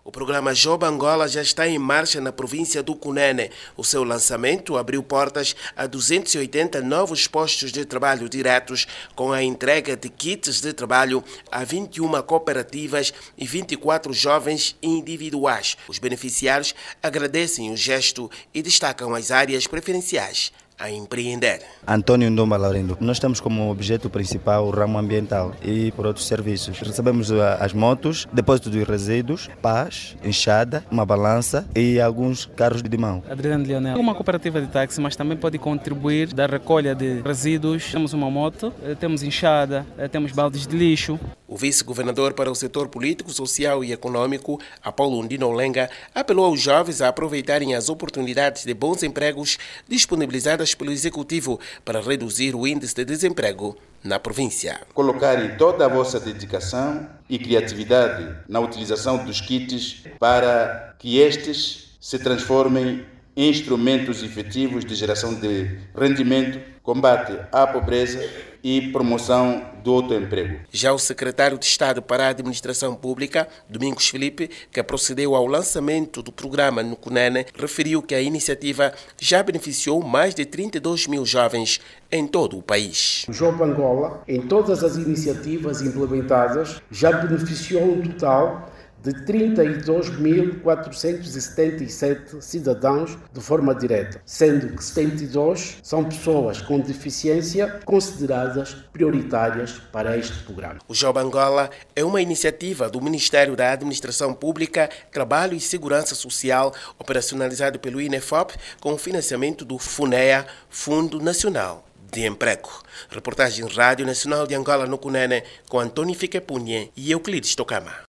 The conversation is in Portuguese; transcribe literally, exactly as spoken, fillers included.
O programa Job Angola já está em marcha na província do Cunene. O seu lançamento abriu portas a duzentos e oitenta novos postos de trabalho diretos, com a entrega de kits de trabalho a vinte e uma cooperativas e vinte e quatro jovens individuais. Os beneficiários agradecem o gesto e destacam as áreas preferenciais a empreender. Antônio Ndomba Laurindo. Nós temos como objeto principal o ramo ambiental e por outros serviços. Recebemos as motos, depósito de resíduos, pás, enxada, uma balança e alguns carros de mão. Adriano Leonel. Uma cooperativa de táxi, mas também pode contribuir da recolha de resíduos. Temos uma moto, temos enxada, temos baldes de lixo. O vice-governador para o setor político, social e econômico, Apolo Ndino Lenga, apelou aos jovens a aproveitarem as oportunidades de bons empregos disponibilizadas pelo Executivo para reduzir o índice de desemprego na província. Colocarem toda a vossa dedicação e criatividade na utilização dos kits para que estes se transformem em instrumentos efetivos de geração de rendimento, combate à pobreza e promoção do autoemprego. Já o secretário de Estado para a Administração Pública, Domingos Filipe, que procedeu ao lançamento do programa no Cunene, referiu que a iniciativa já beneficiou mais de trinta e dois mil jovens em todo o país. O Job Angola, em todas as iniciativas implementadas, já beneficiou um total de trinta e dois mil quatrocentos e setenta e sete cidadãos de forma direta, sendo que setenta e dois são pessoas com deficiência consideradas prioritárias para este programa. O Job Angola é uma iniciativa do Ministério da Administração Pública, Trabalho e Segurança Social, operacionalizado pelo INEFOP, com o financiamento do FUNEA, Fundo Nacional de Emprego. Reportagem Rádio Nacional de Angola no Cunene, com Antônio Fiquepunha e Euclides Tocama.